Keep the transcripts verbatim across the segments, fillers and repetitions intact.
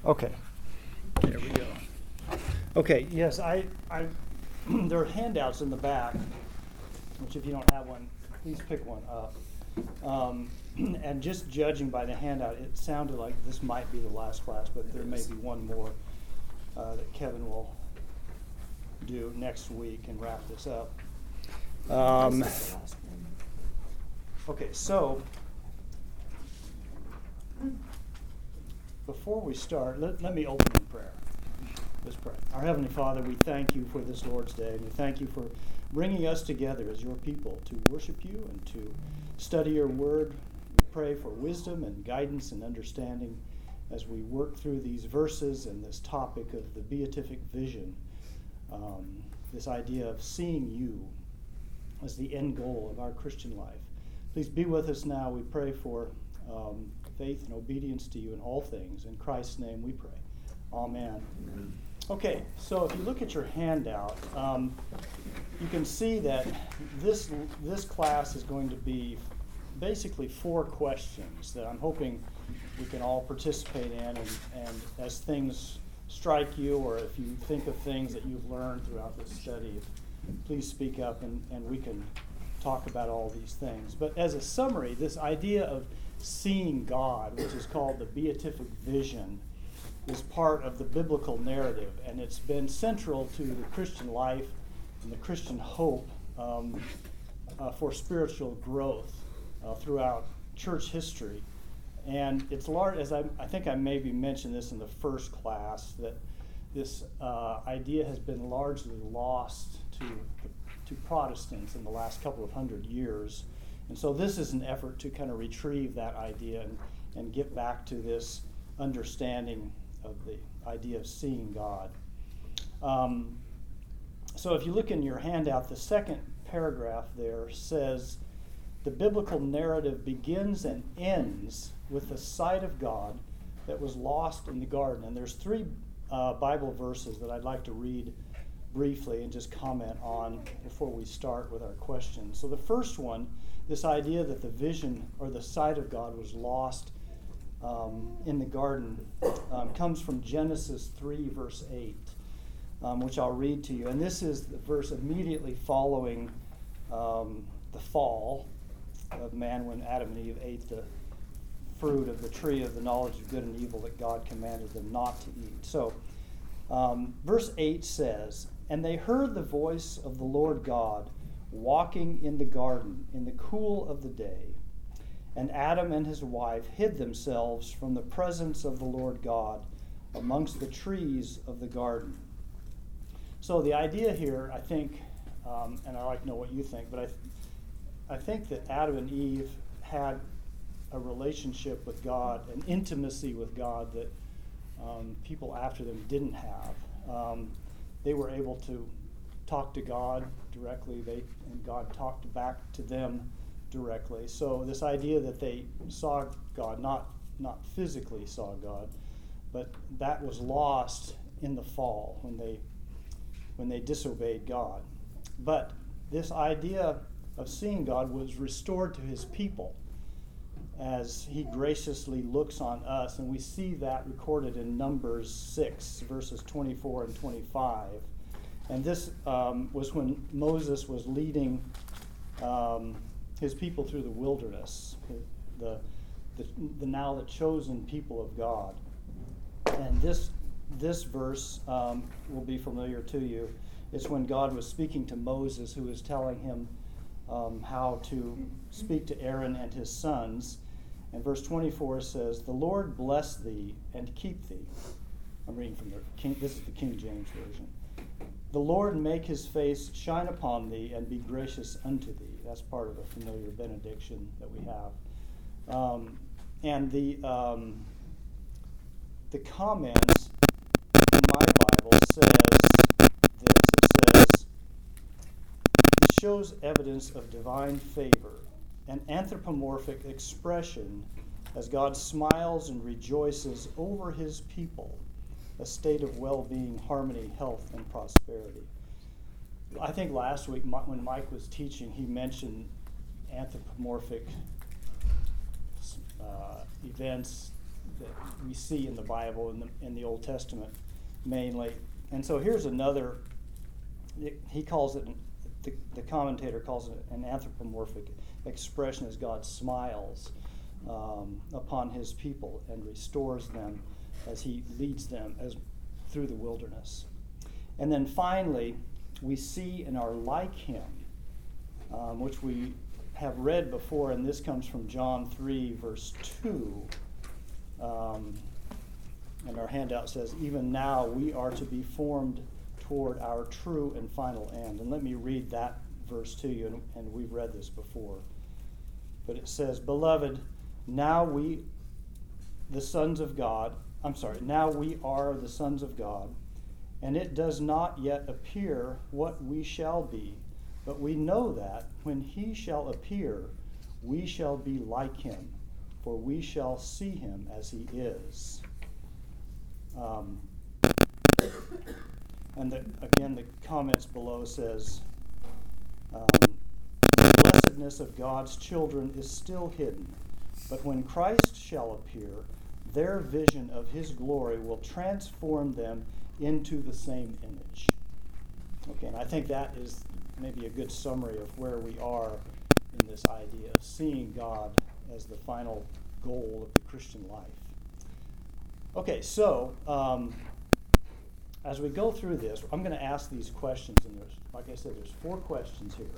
Okay. There we go. Okay, yes, I, I there are handouts in the back, which if you don't have one, please pick one up. Um, and just judging by the handout, it sounded like this might be the last class, but there may be one more uh, that Kevin will do next week and wrap this up. Um, okay, so before we start, let, let me open in prayer. Let's pray. Our Heavenly Father, we thank you for this Lord's Day, and we thank you for bringing us together as your people to worship you and to study your word. We pray for wisdom and guidance and understanding as we work through these verses and this topic of the beatific vision, um, this idea of seeing you as the end goal of our Christian life. Please be with us now. We pray for um, faith and obedience to you in all things. In Christ's name we pray. Amen. Amen. Okay, so if you look at your handout, um, you can see that this this class is going to be basically four questions that I'm hoping we can all participate in, and, and as things strike you, or if you think of things that you've learned throughout this study, please speak up and, and we can talk about all these things. But as a summary, this idea of seeing God, which is called the beatific vision, is part of the biblical narrative, and it's been central to the Christian life and the Christian hope um, uh, for spiritual growth uh, throughout church history. And it's large, as I, I think I maybe mentioned this in the first class, that this uh, idea has been largely lost to to Protestants in the last couple of hundred years. And so this is an effort to kind of retrieve that idea and, and get back to this understanding of the idea of seeing God. Um, so if you look in your handout, the second paragraph there says, the biblical narrative begins and ends with the sight of God that was lost in the garden. And there's three uh, Bible verses that I'd like to read briefly and just comment on before we start with our questions. So the first one, this idea that the vision or the sight of God was lost Um, in the garden um, comes from Genesis three, verse eight, um, which I'll read to you. And this is the verse immediately following um, the fall of man when Adam and Eve ate the fruit of the tree of the knowledge of good and evil that God commanded them not to eat. So um, verse eight says, "And they heard the voice of the Lord God walking in the garden in the cool of the day. And Adam and his wife hid themselves from the presence of the Lord God amongst the trees of the garden." So the idea here, I think, um, and I'd like to know what you think, but I, th- I think that Adam and Eve had a relationship with God, an intimacy with God that um, people after them didn't have. Um, they were able to talk to God directly, they and God talked back to them directly. So this idea that they saw God, not not physically saw God, but that was lost in the fall when they when they disobeyed God. But this idea of seeing God was restored to his people as he graciously looks on us, and we see that recorded in Numbers six, verses twenty-four and twenty-five. And this um, was when Moses was leading um, his people through the wilderness, the, the the now the chosen people of God. And this this verse um, will be familiar to you. It's when God was speaking to Moses, who was telling him um, how to speak to Aaron and his sons. And verse twenty-four says, "The Lord bless thee and keep thee." I'm reading from the King. This is the King James Version. "The Lord make his face shine upon thee and be gracious unto thee." That's part of a familiar benediction that we have. Um, and the um, the comments in my Bible says this. It says, "It shows evidence of divine favor, an anthropomorphic expression as God smiles and rejoices over his people, a state of well-being, harmony, health, and prosperity." I think last week when Mike was teaching, he mentioned anthropomorphic uh, events that we see in the Bible, in the, in the Old Testament mainly. And so here's another, he calls it, the, the commentator calls it an anthropomorphic expression as God smiles um, upon his people and restores them as he leads them as through the wilderness. And then finally, we see and are like him, um, which we have read before, and this comes from John three, verse two. Um, and our handout says, even now we are to be formed toward our true and final end. And let me read that verse to you, and, and we've read this before. But it says, beloved, now we, the sons of God, I'm sorry, now we are the sons of God, and it does not yet appear what we shall be, but we know that when he shall appear, we shall be like him, for we shall see him as he is. Um, and the, again, the comments below says, um, the blessedness of God's children is still hidden, but when Christ shall appear, their vision of his glory will transform them into the same image. Okay, and I think that is maybe a good summary of where we are in this idea of seeing God as the final goal of the Christian life. Okay, so um, as we go through this, I'm going to ask these questions, and there's, like I said, there's four questions here.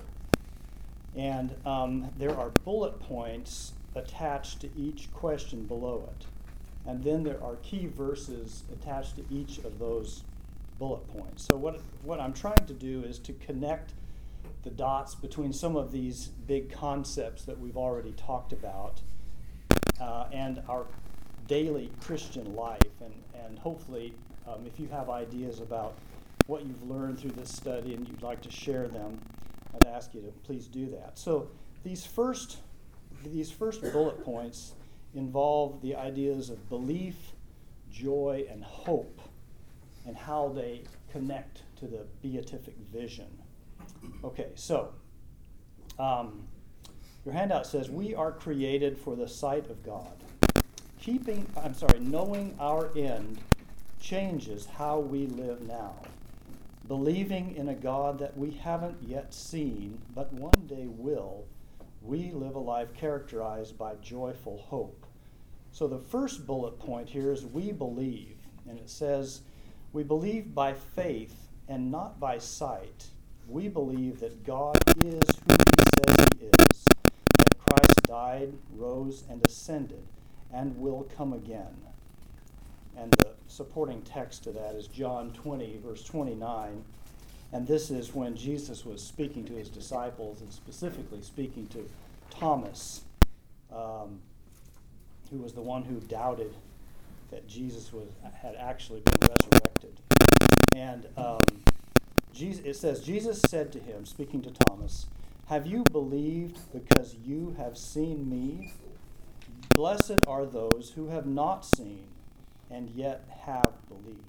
And um, there are bullet points attached to each question below it. And then there are key verses attached to each of those bullet points. So what, what I'm trying to do is to connect the dots between some of these big concepts that we've already talked about uh, and our daily Christian life. And, and hopefully, um, if you have ideas about what you've learned through this study and you'd like to share them, I'd ask you to please do that. So these first, these first bullet points involve the ideas of belief, joy, and hope, and how they connect to the beatific vision. Okay, so um, your handout says, we are created for the sight of God. Keeping, I'm sorry, knowing our end changes how we live now. Believing in a God that we haven't yet seen, but one day will, we live a life characterized by joyful hope. So the first bullet point here is we believe, and it says, we believe by faith and not by sight. We believe that God is who he says he is, that Christ died, rose, and ascended, and will come again. And the supporting text to that is John twenty, verse twenty-nine. And this is when Jesus was speaking to his disciples, and specifically speaking to Thomas, um, who was the one who doubted that Jesus was had actually been resurrected. And um, Jesus, it says, Jesus said to him, speaking to Thomas, have you believed because you have seen me? Blessed are those who have not seen and yet have believed.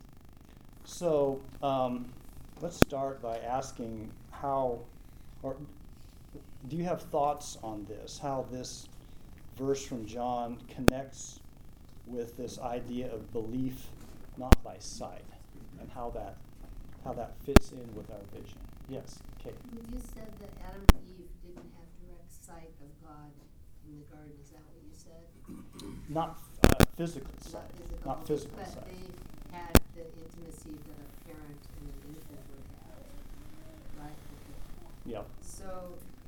So um, let's start by asking how, or do you have thoughts on this, how this verse from John connects with this idea of belief not by sight, and how that how that fits in with our vision? Yes, Kate. You said that Adam and Eve didn't have direct sight of God in the garden. Is that what you said? Not uh, physical sight. Not physical. Not physical but sight. they had the intimacy that a parent and an infant would have, right? Okay. Yep. So,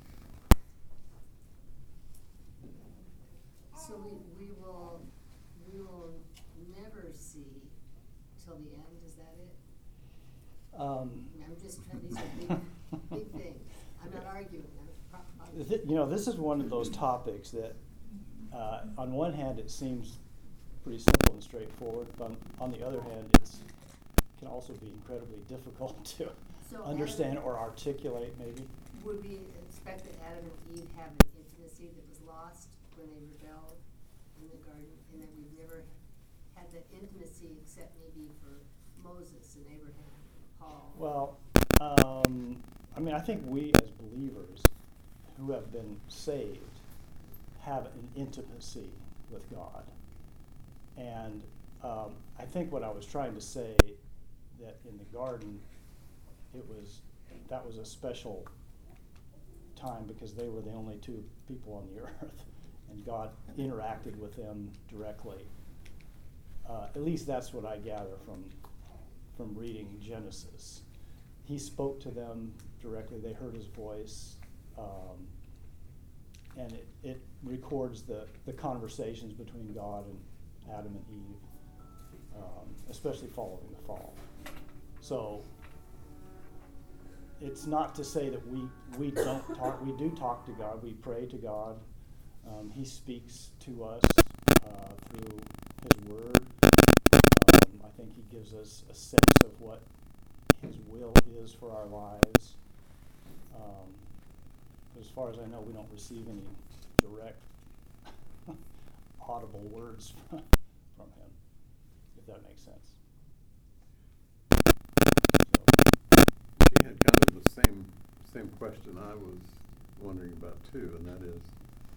so we we will we will never see till the end. Is that it? Um, I'm just trying. These are big, big things. I'm not arguing. I'm pro- th- you know, this is one of those topics that, uh, on one hand, it seems pretty simple and straightforward, but on, on the other hand, it's can also be incredibly difficult to So understand Adam, or articulate, maybe. would we expect that Adam and Eve have an intimacy that was lost when they rebelled in the garden, and that we've never had that intimacy except maybe for Moses and Abraham and Paul? Well, um, I mean, I think we as believers who have been saved have an intimacy with God. And um, I think what I was trying to say, that in the garden, it was, that was a special time because they were the only two people on the earth, and God interacted with them directly. Uh, at least that's what I gather from from reading Genesis. He spoke to them directly. They heard his voice, um, and it, it records the, the conversations between God and Adam and Eve, um, especially following the fall. So it's not to say that we, we don't talk. We do talk to God. We pray to God. Um, he speaks to us uh, through his word. Um, I think he gives us a sense of what his will is for our lives. Um, but as far as I know, we don't receive any direct audible words from him, if that makes sense. She had kind of the same same question I was wondering about too, and that is,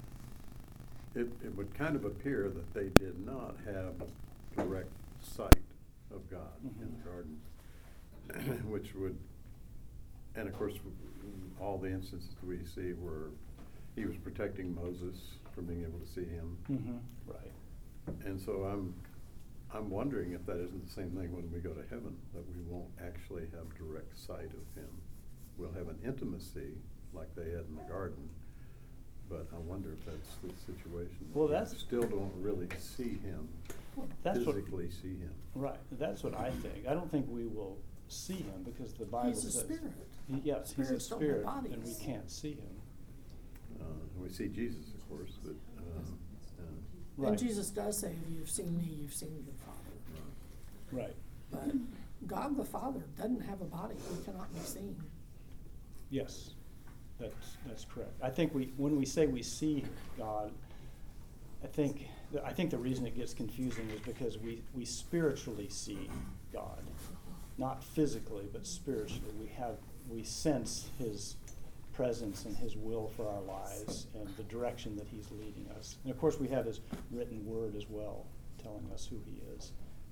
it, it would kind of appear that they did not have direct sight of God mm-hmm. in the garden, which would, and of course, all the instances we see where he was protecting Moses from being able to see him. Mm-hmm. Right. And so I'm I'm wondering if that isn't the same thing when we go to heaven, that we won't actually have direct sight of him. We'll have an intimacy like they had in the garden, but I wonder if that's the situation. Well, that's we still don't really see him, that's physically what, see him. Right. That's what I think. I don't think we will see him because the Bible he's a says spirit. He, yes, Spirits he's a don't spirit, have and we bodies. can't see him. Uh, we see Jesus, of course, but uh, uh, Right. And Jesus does say, if you've seen me, you've seen your Father. Right. But God the Father doesn't have a body. He cannot be seen. Yes, that's that's correct. I think we when we say we see God, I think the, I think the reason it gets confusing is because we, we spiritually see God, not physically but spiritually. We have we sense his presence and his will for our lives and the direction that he's leading us. And of course we have his written word as well, telling us who he is.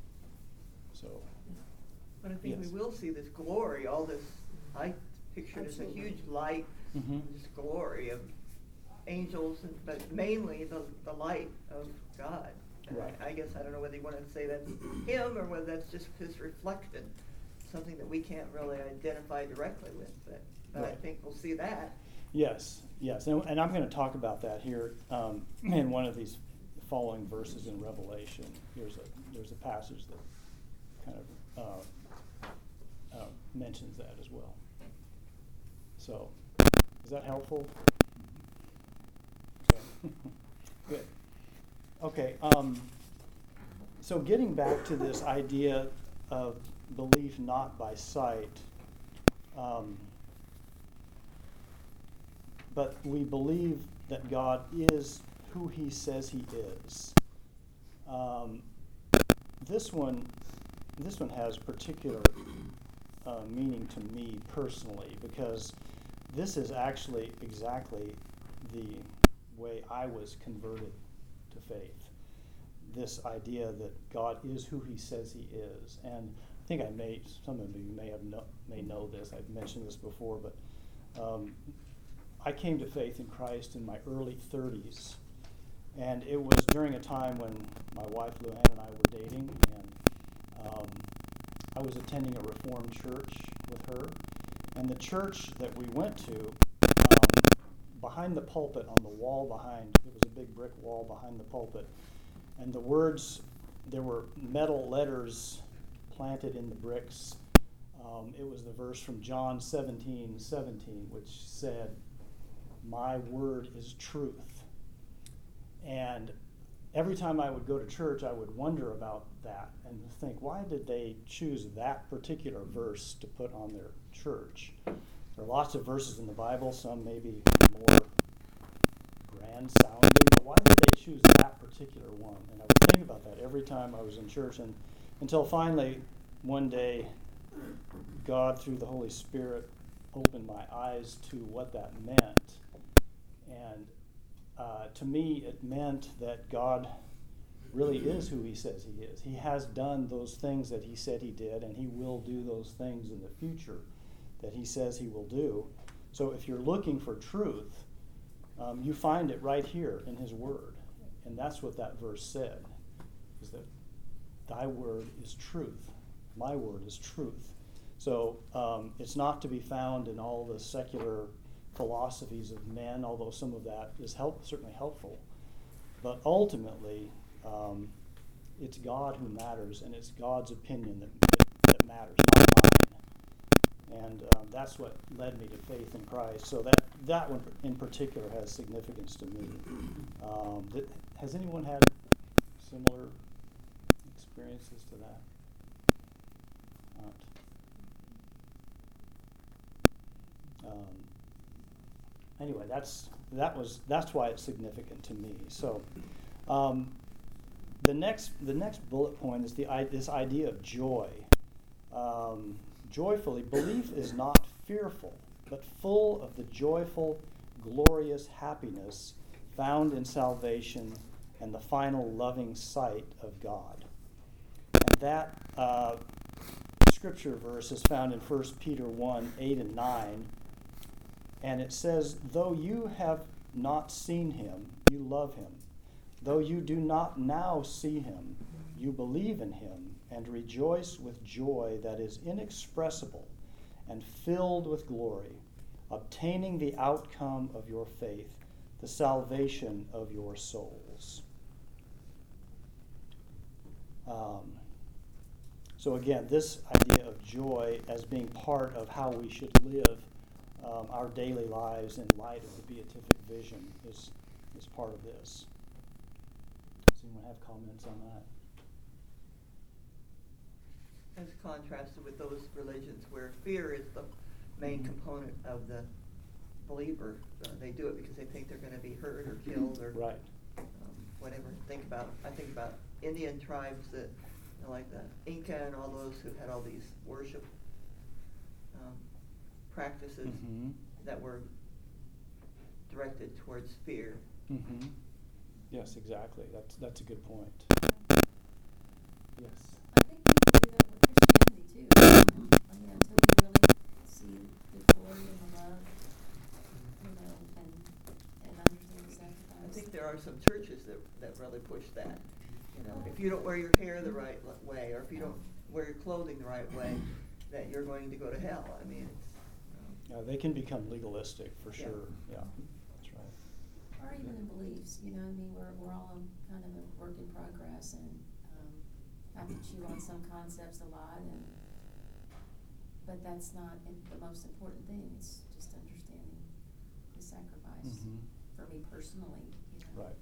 So But I think yes. we will see this glory, all this, I picture it as a Absolutely. huge light, mm-hmm. this glory of angels, and, but mainly the, the light of God. And Right. I, I guess I don't know whether you want to say that's him or whether that's just his reflection, something that we can't really identify directly with, but, but I Right. think we'll see that. Yes, yes, and, and I'm going to talk about that here um, in one of these following verses in Revelation. There's a there's a passage that kind of uh, uh, mentions that as well. So, is that helpful? Okay. Good. Okay. Um, so, getting back to this idea of belief not by sight. Um, But we believe that God is who he says he is. Um, this one, this one has particular uh, meaning to me personally because this is actually exactly the way I was converted to faith. This idea that God is who he says he is, and I think I may some of you may have know, may know this. I've mentioned this before, but. Um, I came to faith in Christ in my early thirties, and it was during a time when my wife Luann and I were dating, and um, I was attending a Reformed church with her, and the church that we went to, um, behind the pulpit on the wall behind, it was a big brick wall behind the pulpit, and the words, there were metal letters planted in the bricks. Um, it was the verse from John seventeen seventeen, which said, "My word is truth." And every time I would go to church, I would wonder about that and think, why did they choose that particular verse to put on their church? There are lots of verses in the Bible, some maybe more grand sounding, but why did they choose that particular one? And I would think about that every time I was in church, and until finally one day God, through the Holy Spirit, opened my eyes to what that meant. And uh, to me, it meant that God really is who he says he is. He has done those things that he said he did, and he will do those things in the future that he says he will do. So if you're looking for truth, um, you find it right here in his word. And that's what that verse said, is that thy word is truth. My word is truth. So um, it's not to be found in all the secular philosophies of men, although some of that is help, certainly helpful. But ultimately, um, it's God who matters, and it's God's opinion that, that, that matters, not mine. And um, that's what led me to faith in Christ. So that, that one in particular has significance to me. Um, that, has anyone had similar experiences to that? Not. Um, anyway, that's that was that's why it's significant to me. So, um, the next the next bullet point is the this idea of joy. Um, joyfully, belief is not fearful, but full of the joyful, glorious happiness found in salvation and the final loving sight of God. And that uh, scripture verse is found in First Peter one, eight and nine. And it says, though you have not seen him, you love him. Though you do not now see him, you believe in him and rejoice with joy that is inexpressible and filled with glory, obtaining the outcome of your faith, the salvation of your souls. Um, so again, this idea of joy as being part of how we should live um, our daily lives in light of the beatific vision is, is part of this. Does anyone have comments on that? As contrasted with those religions where fear is the main Mhm. component of the believer. Uh, they do it because they think they're going to be hurt or killed or Right. um, whatever. Think about I think about Indian tribes that, you know, like the Inca and all those who had all these worship um, practices Mm-hmm. that were directed towards fear. Mm-hmm. Yes, exactly. That's that's a good point. Yes. I think people do that with Christianity too. I mean, until you really see the glory and the love, you know, and and understand the sacrifice. I think there are some churches that that really push that. You know, if you don't wear your hair the right l- way, or if you don't wear your clothing the right way, that you're going to go to hell. I mean, it's. Um, Yeah, they can become legalistic for Yeah. sure. Yeah, that's right. Or even in beliefs, you know, I mean, we're we're all in kind of a work in progress, and um, I have to chew on some concepts a lot, and but that's not in, the most important thing. It's just understanding the sacrifice Mm-hmm. for me personally. You know. Right.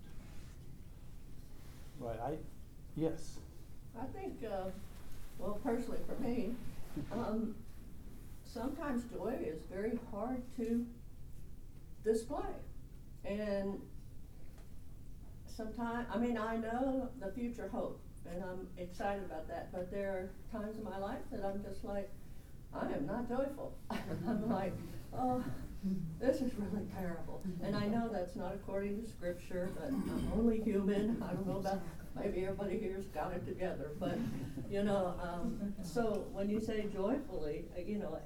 Right. I. Yes. I think, uh, well, personally for me, um, sometimes joy is very hard to display. And sometimes, I mean, I know the future hope, and I'm excited about that, but there are times in my life that I'm just like, I am not joyful. I'm like, oh, this is really terrible. And I know that's not according to Scripture, but I'm only human. I don't know about, maybe everybody here's got it together, but, you know, um, so when you say joyfully, uh, you know,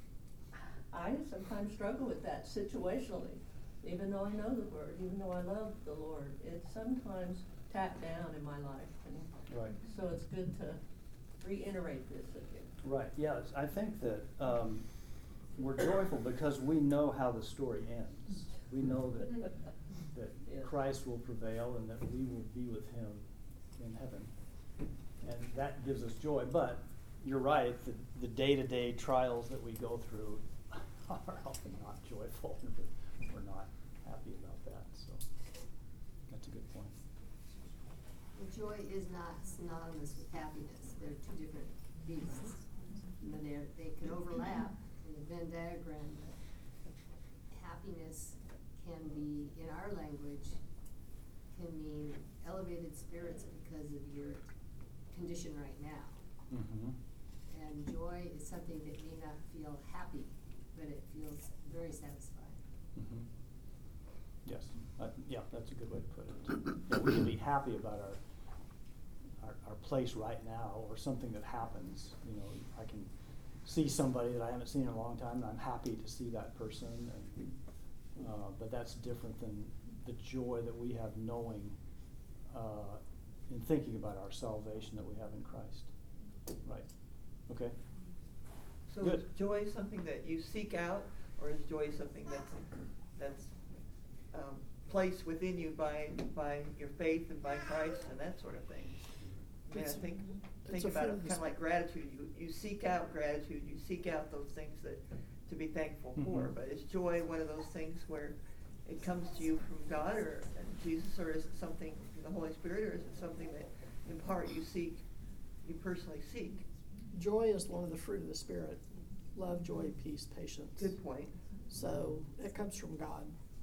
I sometimes struggle with that situationally. Even though I know the Word, even though I love the Lord, it's sometimes tapped down in my life. And Right. so it's good to reiterate this again. Right. Yes. I think that um, we're joyful because we know how the story ends. We know that that Yes. Christ will prevail and that we will be with Him in heaven, and that gives us joy. But you're right. The, the day-to-day trials that we go through are often not joyful. We're not happy about that. So that's a good point. Well, joy is not synonymous with happiness. They're two different beasts. But they're, they can overlap in a Venn diagram. But happiness can be, in our language, can mean elevated spirits because of your condition right now. Mm-hmm. And joy is something that may not feel happy, but it feels very satisfying. Mm-hmm. Yes. Uh, yeah, that's a good way to put it. Yeah, we can be happy about our place right now, or something that happens. You know, I can see somebody that I haven't seen in a long time, and I'm happy to see that person. And, uh, but that's different than the joy that we have knowing, uh, in thinking about our salvation that we have in Christ. Right. Okay. So Good. is joy something that you seek out, or is joy something that's that's um, placed within you by by your faith and by Christ and that sort of thing? I mean, I It's- think it's think a about fruit it of the kind of like gratitude. You you seek out gratitude. You seek out those things that to be thankful for. Mhm. But is joy one of those things where it comes to you from God or Jesus, or is it something from the Holy Spirit, or is it something that in part you seek, you personally seek? Joy is one of the fruit of the Spirit. Love, joy, peace, patience. Good point. So it comes from God.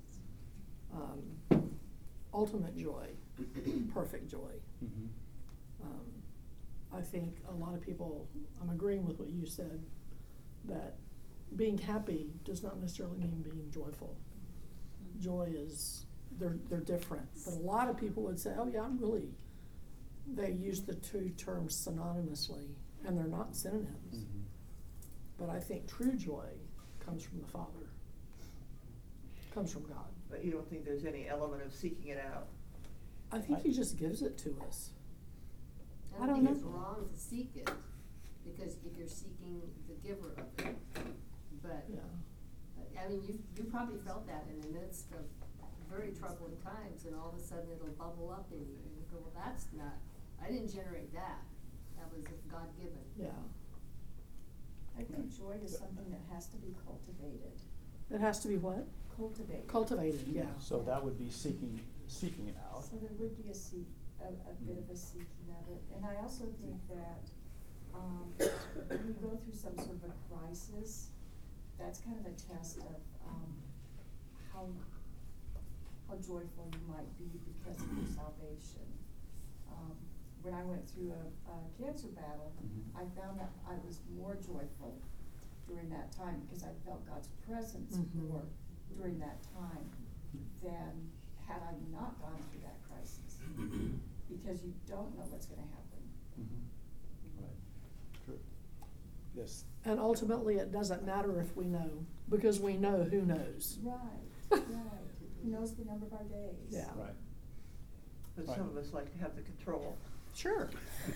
Um, ultimate joy, perfect joy. Mm-hmm. Um, I think a lot of people, I'm agreeing with what you said, that being happy does not necessarily mean being joyful. Joy is, they're, they're different. But a lot of people would say, oh yeah, I'm really, they use the two terms synonymously, and they're not synonyms. Mm-hmm. But I think true joy comes from the Father, comes from God. But you don't think there's any element of seeking it out? I think He just gives it to us. I I don't don't think it's know. wrong to seek it, because if you're seeking the giver of it. But, Yeah. I mean, you you probably felt that in the midst of very troubling times, and all of a sudden it'll bubble up in you, and you go, well, that's not, I didn't generate that. That was God-given. Yeah. I think joy is something that has to be cultivated. It has to be what? Cultivated. Cultivated, yeah. So that would be seeking seeking it out. So there would be a seek, a, a bit of a seeking of it. And I also think that, um, when you go through some sort of a crisis, that's kind of a test of, um, how, how joyful you might be because of your salvation. Um, when I went through a, a cancer battle, Mhm. I found that I was more joyful during that time because I felt God's presence Mhm. more during that time than had I not gone through that crisis. Because you don't know what's gonna happen. Mm-hmm. Right. True. Yes. And ultimately, it doesn't matter if we know, because we know who knows. Right, right. He knows the number of our days. Yeah. Right. But Right. some of us like to have the control. Sure.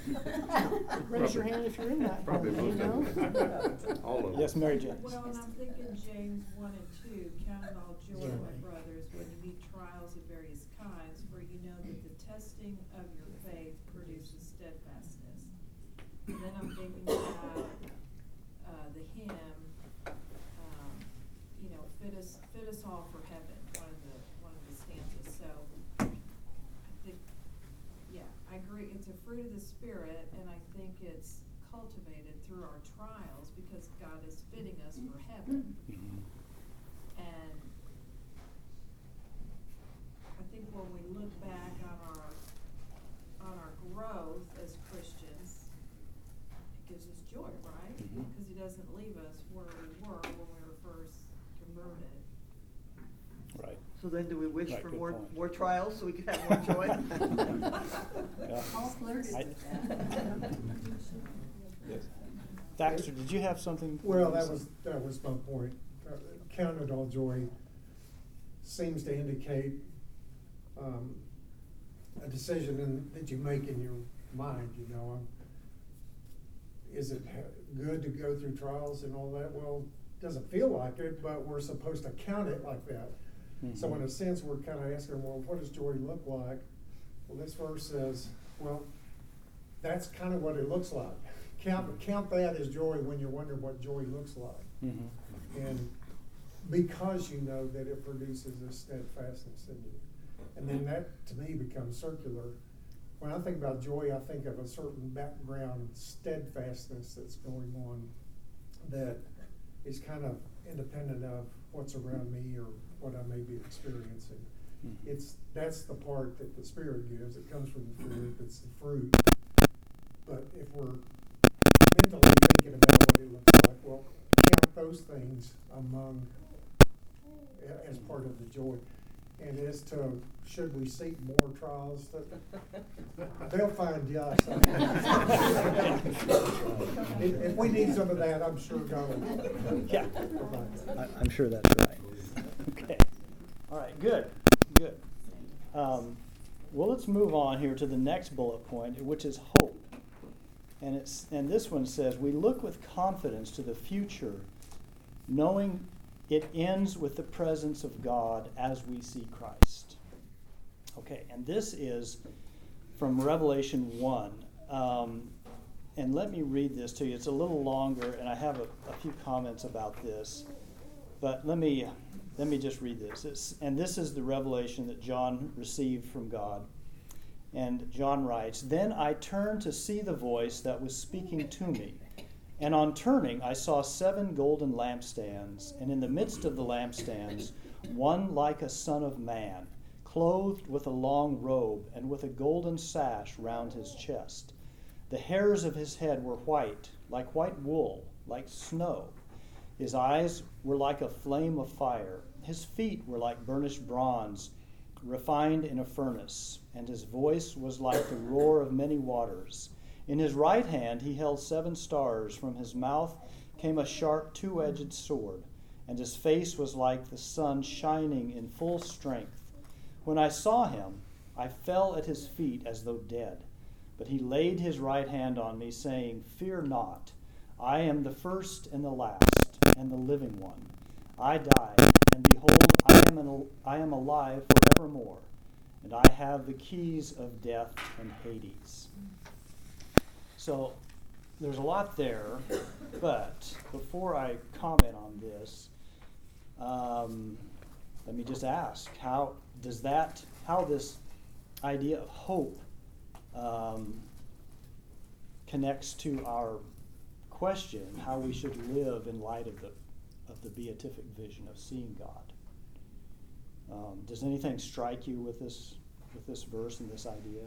Raise your hand if you're in that Probably boat, you know? most of them. All of them. Yes, Mary Jane. Well, and I'm thinking James one and two, count it all joy, my brothers, when you meet trials of various kinds, for you know that the testing of your faith produces steadfastness. And then I'm thinking about, uh, the hymn, um, you know, fit us, fit us all for heaven, one of the, one of the stanzas, so, I think, yeah, I agree, it's a fruit of the Spirit, and I think it's cultivated through our trials, because God is fitting us for heaven. Mm-hmm. And I think when we look back on our, on our growth as Christians, it gives us joy, right? Mhm. Because He doesn't leave us where we were when we were first converted. Right. So then do we wish Right, for good more, point. more trials so we can have more joy? Yeah. Paul flirted I- with that. Yes. Thaxter, did you have something? Well, that was, that was my point. Uh, Count it all joy seems to indicate, um, a decision in, that you make in your mind, you know. Um, Is it ha- good to go through trials and all that? Well, it doesn't feel like it, but we're supposed to count it like that. So in a sense, we're kind of asking, well, what does joy look like? Well, this verse says, well, that's kind of what it looks like. Count, count that as joy when you wonder what joy looks like. Mm-hmm. And because you know that it produces a steadfastness in you. And then that, to me, becomes circular. When I think about joy, I think of a certain background steadfastness that's going on that is kind of independent of what's around me or what I may be experiencing. Mhm. It's, that's the part that the Spirit gives. It comes from the Spirit. It's the fruit. But if we're mentally thinking about what it looks like, well, count those things among, as part of the joy. And as to, should we seek more trials, that- they'll find us. If, if we need some of that, I'm sure God will. Yeah, provide. I- I'm sure that's right. Okay, all right, good, good. Um, well, let's move on here to the next bullet point, which is hope. And it's and this one says, we look with confidence to the future, knowing it ends with the presence of God as we see Christ. Okay, and this is from Revelation one. Um, and let me read this to you. It's a little longer, and I have a, a few comments about this. But let me let me just read this. It's, and this is the revelation that John received from God. And John writes, "Then I turned to see the voice that was speaking to me. And on turning, I saw seven golden lampstands, and in the midst of the lampstands, one like a son of man, clothed with a long robe and with a golden sash round his chest. The hairs of his head were white, like white wool, like snow. His eyes were like a flame of fire. His feet were like burnished bronze, refined in a furnace, and his voice was like the roar of many waters. In his right hand he held seven stars. From his mouth came a sharp two-edged sword, and his face was like the sun shining in full strength. When I saw him, I fell at his feet as though dead. But he laid his right hand on me, saying, 'Fear not, I am the first and the last, and the living one. I died, and behold, I am, an, I am alive forevermore, and I have the keys of death and Hades.'" So there's a lot there, but before I comment on this, um, let me just ask, how does that, how this idea of hope um, connects to our question, how we should live in light of the of the beatific vision of seeing God. Um, does anything strike you with this with this verse and this idea?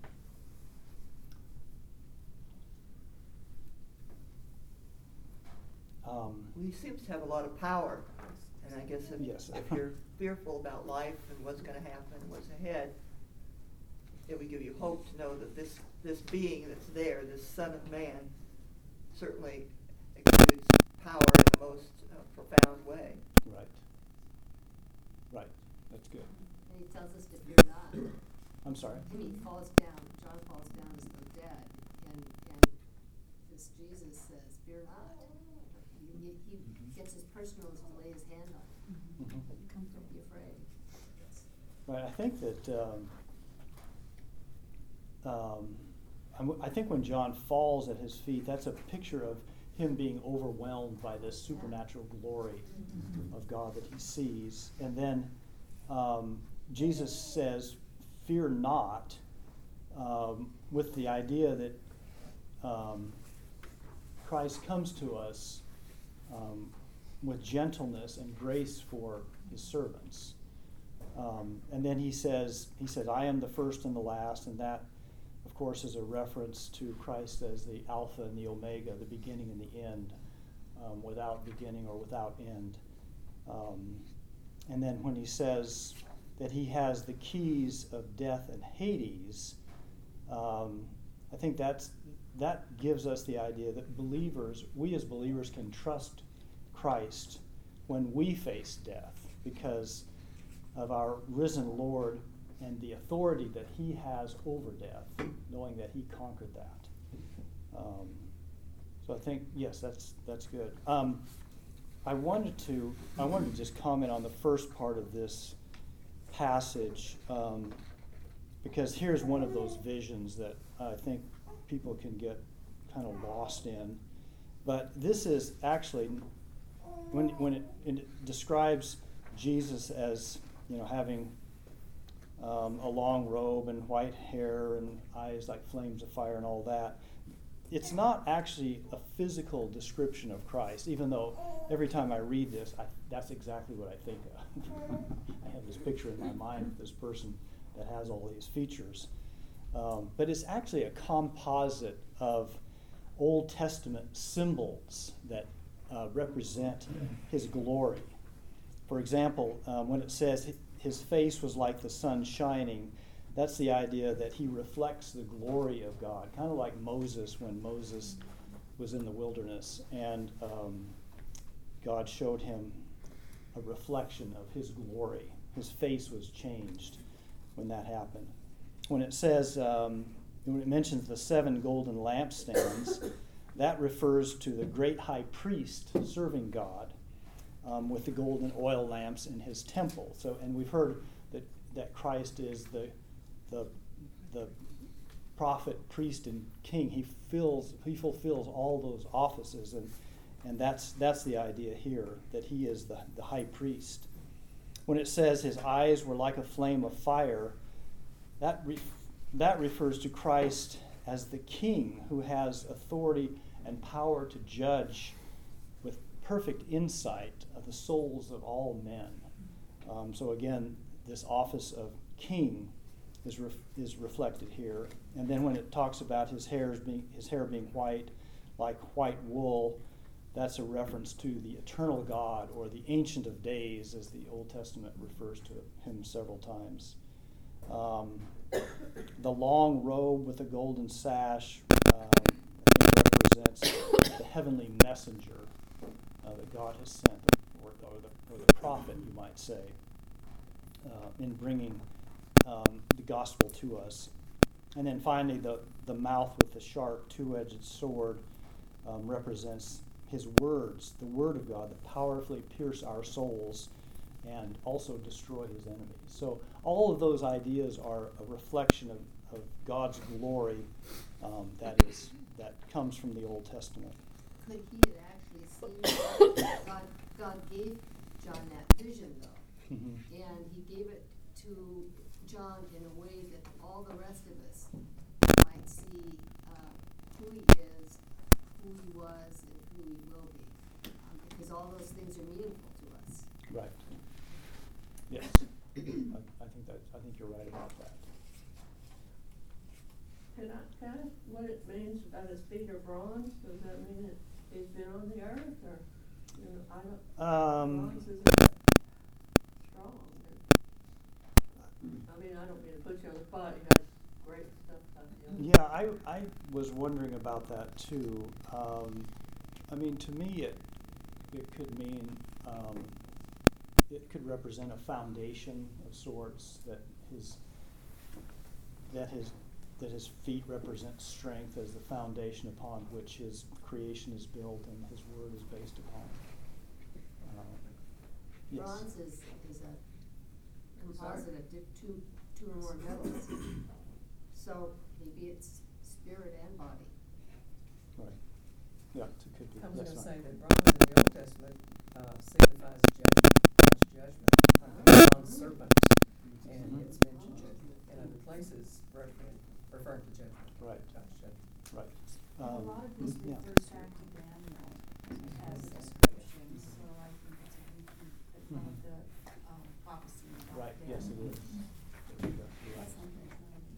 Um, Well, he seems to have a lot of power, and I guess if, Yes. if you're fearful about life and what's going to happen and what's ahead, it would give you hope to know that this, this being that's there, this Son of Man, certainly exudes power in the most uh, profound way. right. Right. That's good. And he tells us to fear not. I'm sorry. And he falls down, John falls down as though dead, and, and this Jesus says, "Fear not." He, he Mhm. gets as personal as to lay his hand on it. Mhm. Don't be afraid. Right. I think that um, um, I'm- I think when John falls at his feet, that's a picture of him being overwhelmed by this supernatural glory of God that he sees. And then um, Jesus says, "Fear not," um, with the idea that um, Christ comes to us um, with gentleness and grace for his servants. Um, and then he says, he says, "I am the first and the last," and that, of course, is a reference to Christ as the Alpha and the Omega, the beginning and the end, um, without beginning or without end. Um, and then when he says that he has the keys of death and Hades, um, I think that's that gives us the idea that believers, we as believers, can trust Christ when we face death because of our risen Lord and the authority that he has over death, knowing that he conquered that. Um, so I think, yes, that's that's good. Um, I wanted to I wanted to just comment on the first part of this passage um, because here's one of those visions that I think people can get kind of lost in. But this is actually when when it, it describes Jesus as, you know, having um, a long robe and white hair and eyes like flames of fire and all that. It's not actually a physical description of Christ, even though every time I read this, I, that's exactly what I think of. I have this picture in my mind of this person that has all these features. Um, but it's actually a composite of Old Testament symbols that uh, represent his glory. For example, um, when it says his face was like the sun shining. That's the idea that he reflects the glory of God, kind of like Moses when Moses was in the wilderness, and um, God showed him a reflection of his glory. His face was changed when that happened. When it says, um, when it mentions the seven golden lampstands, that refers to the great high priest serving God um, with the golden oil lamps in his temple. So, and we've heard that, that Christ is the the the prophet, priest, and king. He fills he fulfills all those offices, and and that's that's the idea here, that he is the, the high priest. When it says his eyes were like a flame of fire, that re, that refers to Christ as the king who has authority and power to judge with perfect insight of the souls of all men. Um, so again, this office of king is ref, is reflected here. And then when it talks about his hairs being his hair being white, like white wool, that's a reference to the eternal God, or the Ancient of Days, as the Old Testament refers to him several times. Um, the long robe with the golden sash, um, I think represents the heavenly messenger uh, that God has sent, or, or, the, or the prophet, you might say, uh, in bringing um, the gospel to us. And then finally, the, the mouth with the sharp two-edged sword um, represents his words, the word of God, that powerfully pierce our souls and also destroy his enemies. So all of those ideas are a reflection of, of God's glory um, that is that comes from the Old Testament. Could he have actually seen that? God, God gave John that vision, though, Mm-hmm. and he gave it to John in a way that all the rest of us might see uh, who he is, who he was, and who he will be, um, because all those things are meaningful to us. Right. Yes. I, I think that I think you're right about that. Can I, kind of what it means about his feet are bronze? Does that mean that he's been on the earth, or you know, I don't. Um, bronze isn't that strong. I mean, I don't mean to put you on the spot. You got great stuff about you. Yeah, I I was wondering about that too. Um, I mean, to me, it it could mean um, it could represent a foundation of sorts, that his that his that his feet represent strength as the foundation upon which his creation is built and his word is based upon. Uh, yes. Bronze is, is a composite of di- two, two or more metals. So maybe it's spirit and body. Right. Yeah, it could be. I was Yes, going to say ma'am. that bronze in the Old Testament uh, signifies judgment, God's judgment, uh, bronze serpents, and Mhm. it's mentioned in other places referring, referring to judgment. Right. God's judgment. Right. And Um, a lot of this yeah. refers back to Daniel as descriptions, so I think it's a good, good one of the, um, prophecy about Right, yes, it Daniel. is. There you go. You're right. That's something.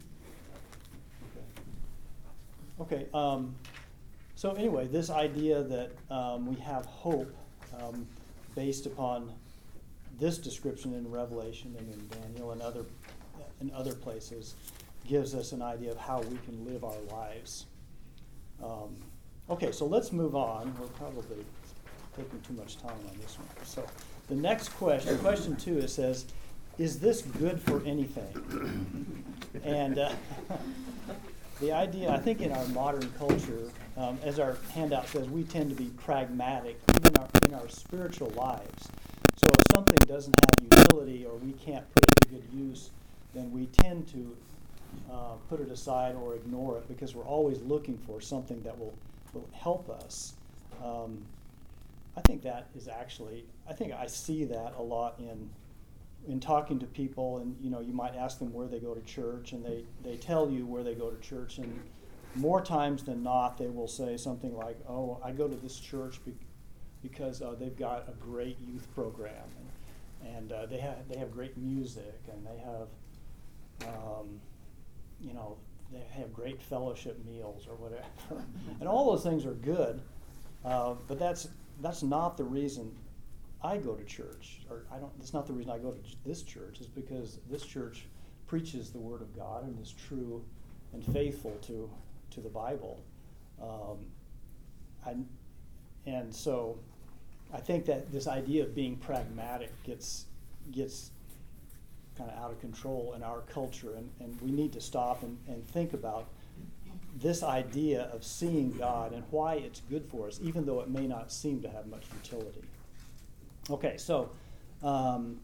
Okay. Okay. Um, so anyway, this idea that um, we have hope um, based upon this description in Revelation and in Daniel and other in other places gives us an idea of how we can live our lives. Um, okay, so let's move on. We're probably taking too much time on this one. So the next question, question two, it says, is this good for anything? And uh, the idea, I think in our modern culture, um, as our handout says, we tend to be pragmatic, even our, in our spiritual lives. So if something doesn't have utility or we can't put it to good use, then we tend to uh, put it aside or ignore it, because we're always looking for something that will, will help us. Um, I think that is actually, I think I see that a lot in in talking to people, and you know, you might ask them where they go to church, and they, they tell you where they go to church, and more times than not they will say something like, oh, I go to this church be- because uh, they've got a great youth program, and, and uh, they have they have great music, and they have um, you know, they have great fellowship meals or whatever. And all those things are good, uh, but that's that's not the reason I go to church, or I don't. That's not the reason I go to ch- this church. Is because this church preaches the Word of God and is true and faithful to to the Bible. Um, and and so, I think that this idea of being pragmatic gets gets kind of out of control in our culture, and, and we need to stop and, and think about this idea of seeing God and why it's good for us, even though it may not seem to have much utility. Okay, so um,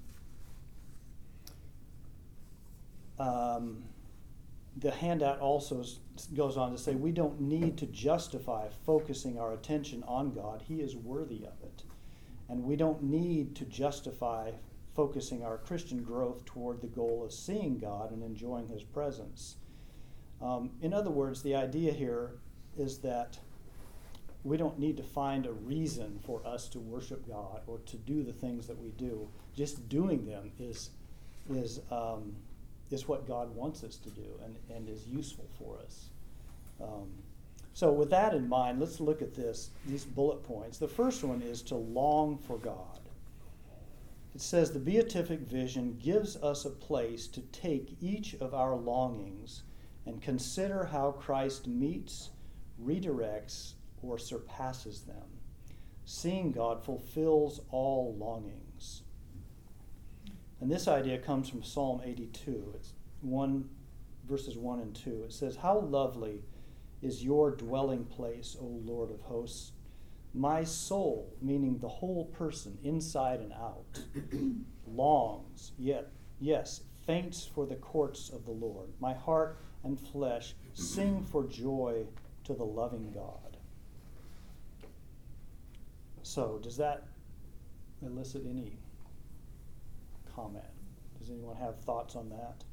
um, the handout also s- goes on to say we don't need to justify focusing our attention on God. He is worthy of it. And we don't need to justify focusing our Christian growth toward the goal of seeing God and enjoying His presence. Um, in other words, the idea here is that we don't need to find a reason for us to worship God or to do the things that we do. Just doing them is is um, is what God wants us to do and, and is useful for us. Um, so with that in mind, let's look at this, these bullet points. The first one is to long for God. It says the beatific vision gives us a place to take each of our longings and consider how Christ meets, redirects, or surpasses them. Seeing God fulfills all longings. And this idea comes from Psalm eighty-two. It's one verses one and two. It says, "How lovely is your dwelling place, O Lord of hosts. My soul," meaning the whole person, inside and out, "longs, yet, yes, faints for the courts of the Lord. My heart and flesh sing for joy to the loving God." So, does that elicit any comment? Does anyone have thoughts on that?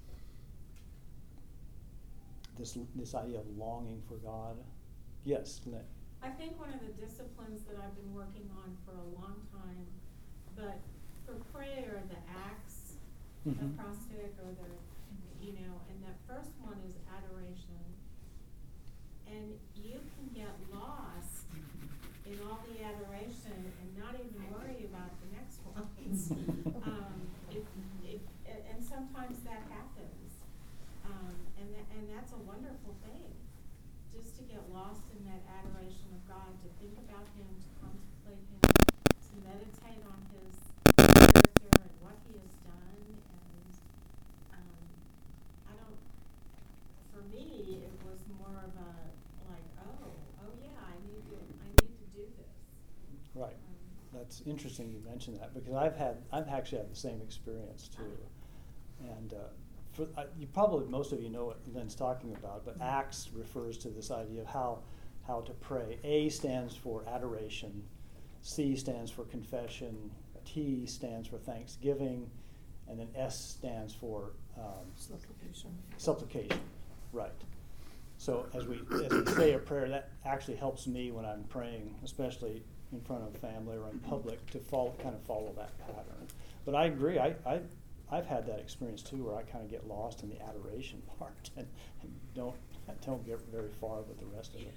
This this idea of longing for God? Yes, Lynn. I think one of the disciplines that I've been working on for a long time, but for prayer, the acts, Mhm. the prostic or the, you know, and that first one is adoration. And you can get lost in all the adoration and not even worry about the next ones. um, if, if, and sometimes that happens. Um, and, that, and that's a wonderful thing. Just to get lost in that adoration of God, to think about Him, to contemplate Him, to meditate on His character and what He has done. And um, I don't, for me, it was more of a, like, oh, oh yeah, I need to, I need to do this. Right. Um, That's interesting you mentioned that, because I've had I've actually had the same experience too. And uh, for, uh, you probably, most of you know what Lynn's talking about, but Acts refers to this idea of how how to pray. A stands for adoration, C stands for confession, T stands for thanksgiving, and then S stands for um, Supplication. supplication. Right. So as we as we say a prayer, that actually helps me when I'm praying, especially in front of family or in public, to follow, kind of follow that pattern. But I agree. I, I I've had that experience too, where I kind of get lost in the adoration part and, and don't don't get very far with the rest of it.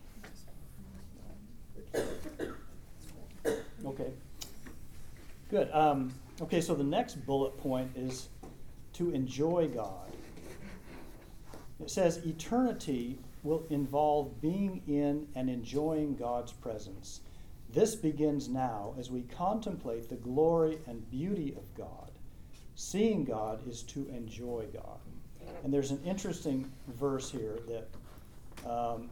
So okay, good. Um, okay, so the next bullet point is to enjoy God. It says eternity will involve being in and enjoying God's presence. This begins now as we contemplate the glory and beauty of God. Seeing God is to enjoy God. And there's an interesting verse here that um,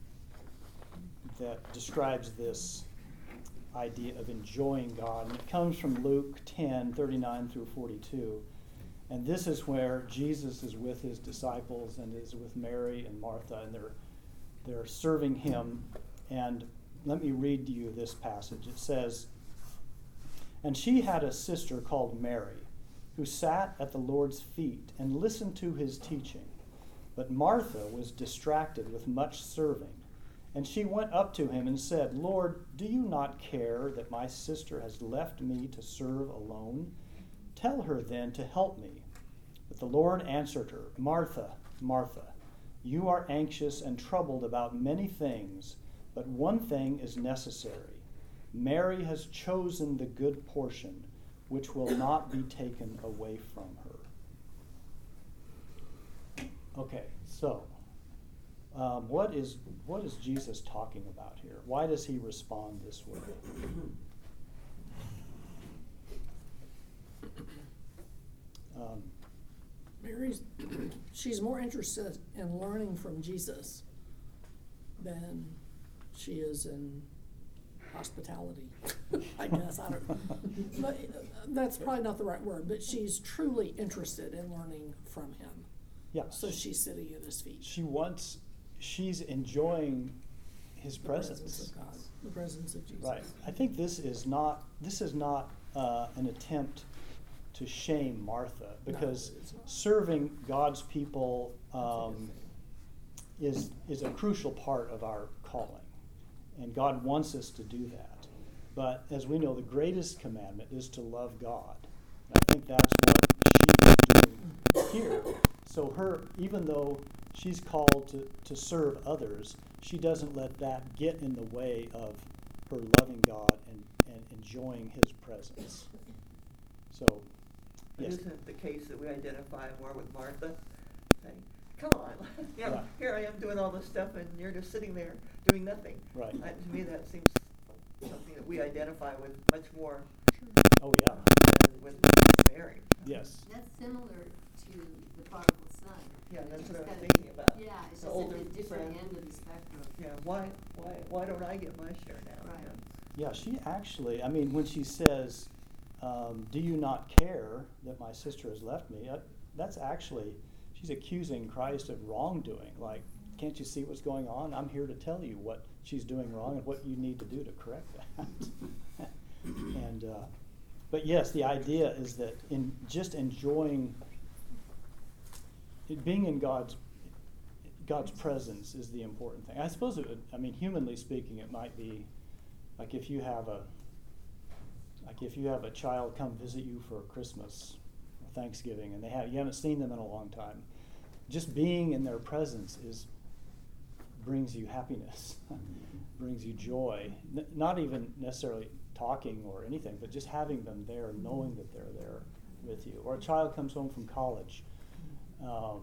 that describes this idea of enjoying God. And it comes from Luke ten, thirty-nine through forty-two. And this is where Jesus is with his disciples and is with Mary and Martha, and they're they're serving him. And let me read to you this passage. It says, "And she had a sister called Mary, who sat at the Lord's feet and listened to his teaching. But Martha was distracted with much serving. And she went up to him and said, 'Lord, do you not care that my sister has left me to serve alone? Tell her then to help me.' But the Lord answered her, 'Martha, Martha, you are anxious and troubled about many things, but one thing is necessary. Mary has chosen the good portion, which will not be taken away from her. Okay, so um, what is what is Jesus talking about here? Why does he respond this way? Um, Mary's, she's more interested in learning from Jesus than she is in hospitality, I guess. I don't, but that's probably not the right word, but she's truly interested in learning from him. Yeah. So she's sitting at his feet. She wants, she's enjoying his The presence. presence of God, the presence of Jesus. Right. I think this is not, this is not uh, an attempt to shame Martha, because No, it's not. serving God's people um, is is a crucial part of our calling, and God wants us to do that. But as we know, the greatest commandment is to love God. And I think that's what she is doing here. So her, even though she's called to, to serve others, she doesn't let that get in the way of her loving God and, and enjoying his presence. So, But yes. isn't it the case that we identify more with Martha? Saying, come on, you know, Right. here I am doing all this stuff and you're just sitting there doing nothing. Right. Uh, to me, that seems something that we identify with much more Oh, yeah. than with Mary. Yes. That's similar to the prodigal son. Yeah, It's that's just what I'm kinda- thinking about. Yeah, it's The just at older the different son. end of the spectrum. Yeah, why, why, why don't I get my share now? Right. Yeah. Yeah, she actually, I mean, when she says, um, do you not care that my sister has left me? Uh, that's actually, she's accusing Christ of wrongdoing. Like, can't you see what's going on? I'm here to tell you what she's doing wrong and what you need to do to correct that. and, uh, but yes, the idea is that in just enjoying, it, being in God's God's presence is the important thing. I suppose it would, I mean, humanly speaking, it might be like if you have a like if you have a child come visit you for Christmas or Thanksgiving and they have you haven't seen them in a long time. Just being in their presence is brings you happiness, brings you joy. N- not even necessarily talking or anything, but just having them there, knowing that they're there with you. Or a child comes home from college. Um,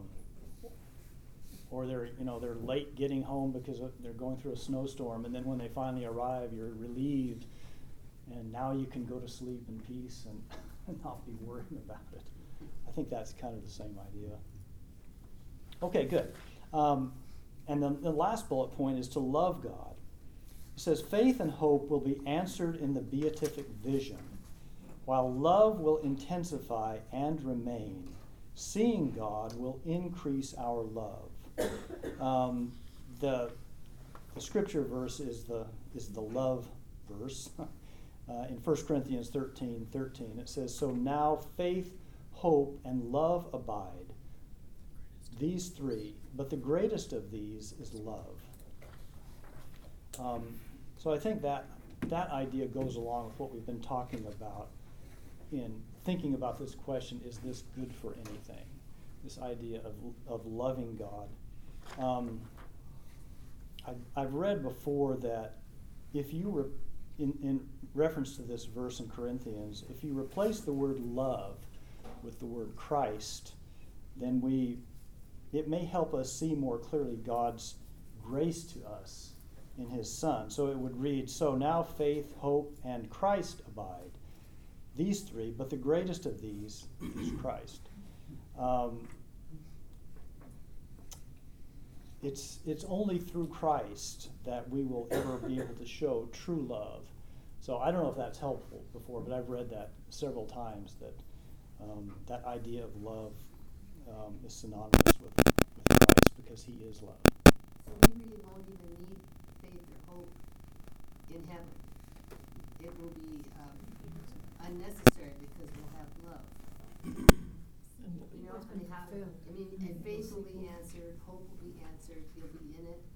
or they're you know they're late getting home because they're going through a snowstorm, and then when they finally arrive, you're relieved, and now you can go to sleep in peace and not be worrying about it. I think that's kind of the same idea. Okay, good. Um, and then the last bullet point is to love God. It says faith and hope will be answered in the beatific vision, while love will intensify and remain. Seeing God will increase our love. Um, the, the scripture verse is the is the love verse. Uh, in First Corinthians thirteen thirteen, it says, "So now faith, hope, and love abide, these three, but the greatest of these is love." Um, so I think that that idea goes along with what we've been talking about in thinking about this question: is this good for anything? This idea of of loving God. Um, I, I've read before that if you were in, in reference to this verse in Corinthians, if you replace the word love with the word Christ, then we it may help us see more clearly God's grace to us in his Son. So it would read, "So now faith, hope, and Christ abide, these three, but the greatest of these is Christ." Um, It's it's only through Christ that we will ever be able to show true love. So I don't know if that's helpful before, but I've read that several times, that um, that idea of love um, is synonymous with, with Christ because he is love. So we really won't even need faith or hope in heaven. It will be um, unnecessary because we'll have love. You know, I mean, how, I mean, and faith will be answered, hope will be answered, you'll be in it.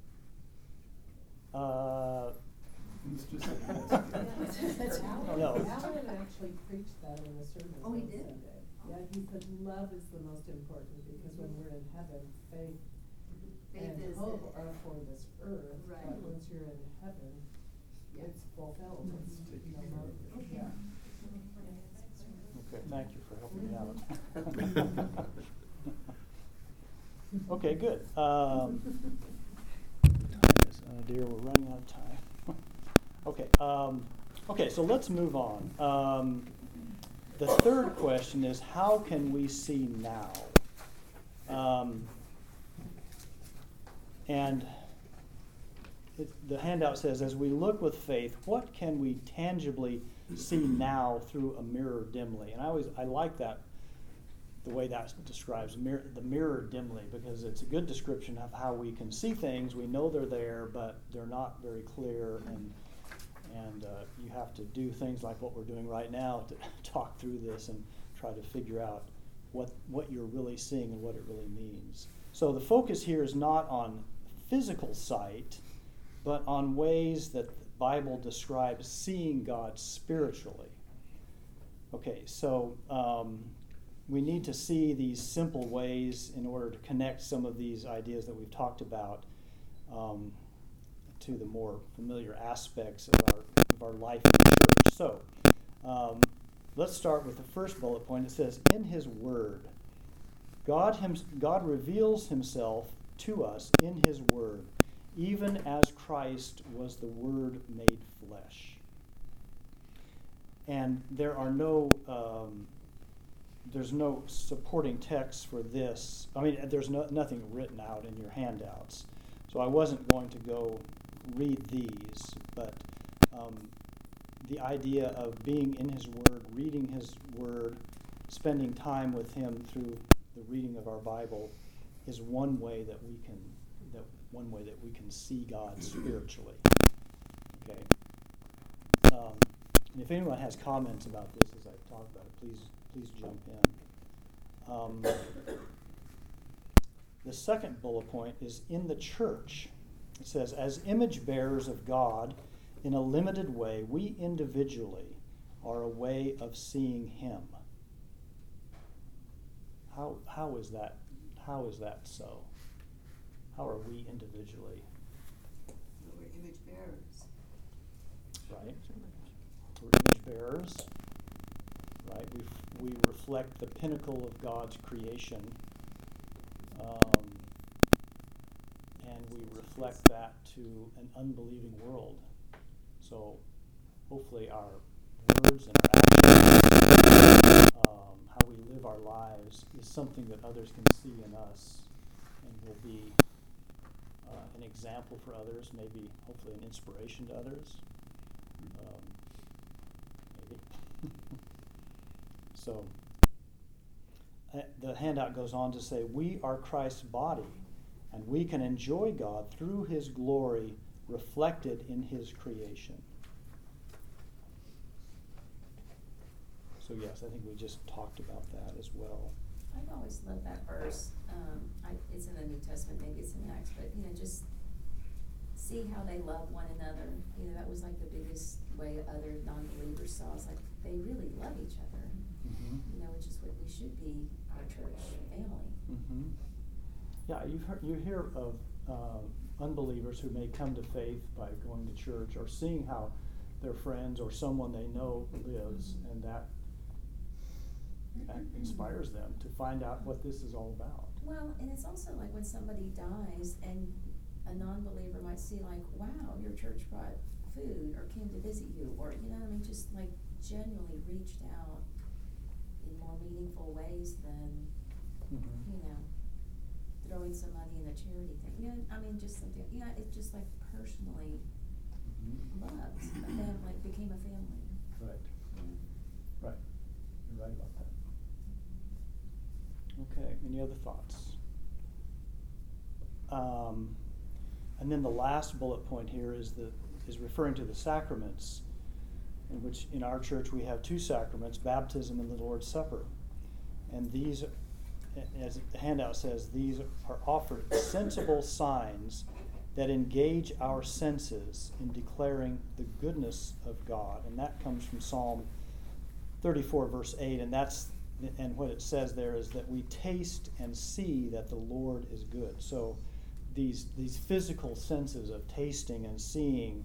Uh, It's just like That's Alan- No. Alan actually preached that in the sermon Oh, he on did? Sunday. Yeah, he said love is the most important because when we're in heaven, faith Faith and is hope the- are for this earth. Right. But once you're in heaven, it's fulfilled, it's, you know, mo- yeah. Okay, thank you for helping me out. Okay, good. Um, time is, oh dear, we're running out of time. Okay, um, okay, so let's move on. Um, the third question is, how can we see now? Um, and it, the handout says, as we look with faith, what can we tangibly see now through a mirror dimly? And I always, I like that, the way that describes mirror, the mirror dimly, because it's a good description of how we can see things. We know they're there, but they're not very clear, and and uh, you have to do things like what we're doing right now to talk through this and try to figure out what what you're really seeing and what it really means. So the focus here is not on physical sight, but on ways that the Bible describes seeing God spiritually. Okay, so um, we need to see these simple ways in order to connect some of these ideas that we've talked about um, to the more familiar aspects of our of our life in the church. So um, let's start with the first bullet point. It says, in His Word. God, him, God reveals Himself to us in His Word, even as Christ was the Word made flesh. And there are no, um, there's no supporting text for this. I mean, there's no, nothing written out in your handouts. So I wasn't going to go read these, but um, the idea of being in His Word, reading His Word, spending time with Him through the reading of our Bible is one way that we can that one way that we can see God spiritually. Okay. Um, and if anyone has comments about this as I talk about it, please please jump in. Um, the second bullet point is in the church. It says, as image bearers of God, in a limited way, we individually are a way of seeing Him. How how is that how is that so? How are we individually? We're image bearers. Right? We're image bearers. Right? We we reflect the pinnacle of God's creation. Um, and we reflect that to an unbelieving world. So hopefully our words and our actions, um, how we live our lives, is something that others can see in us and will be uh, an example for others, maybe hopefully an inspiration to others. Um, maybe. So uh, the handout goes on to say, we are Christ's body, and we can enjoy God through His glory reflected in His creation. So yes, I think we just talked about that as well. I've always loved that verse. Um, I, it's in the New Testament, maybe it's in Acts, but, you know, just see how they love one another. You know, that was like the biggest way other non-believers saw us. Like, they really love each other, Mm-hmm. you know, which is what we should be, our church family. Mm-hmm. Yeah, you've heard, you hear of uh, unbelievers who may come to faith by going to church or seeing how their friends or someone they know lives, and that, that inspires them to find out what this is all about. Well, and it's also like when somebody dies and a non-believer might see like, wow, your church brought food or came to visit you, or, you know what I mean, just like genuinely reached out in more meaningful ways than, Mm-hmm. you know, throwing some money in a charity thing. You know, I mean, just something, yeah, it just like personally Mm-hmm. loved, a family, like became a family. Right. Yeah. Right. You're right about that. Okay, any other thoughts? Um, and then the last bullet point here is the is referring to the sacraments, in which in our church we have two sacraments, baptism and the Lord's Supper. And these, as the handout says, these are offered sensible signs that engage our senses in declaring the goodness of God. And that comes from Psalm thirty-four, verse eight, and that's and what it says there is that we taste and see that the Lord is good. So these these physical senses of tasting and seeing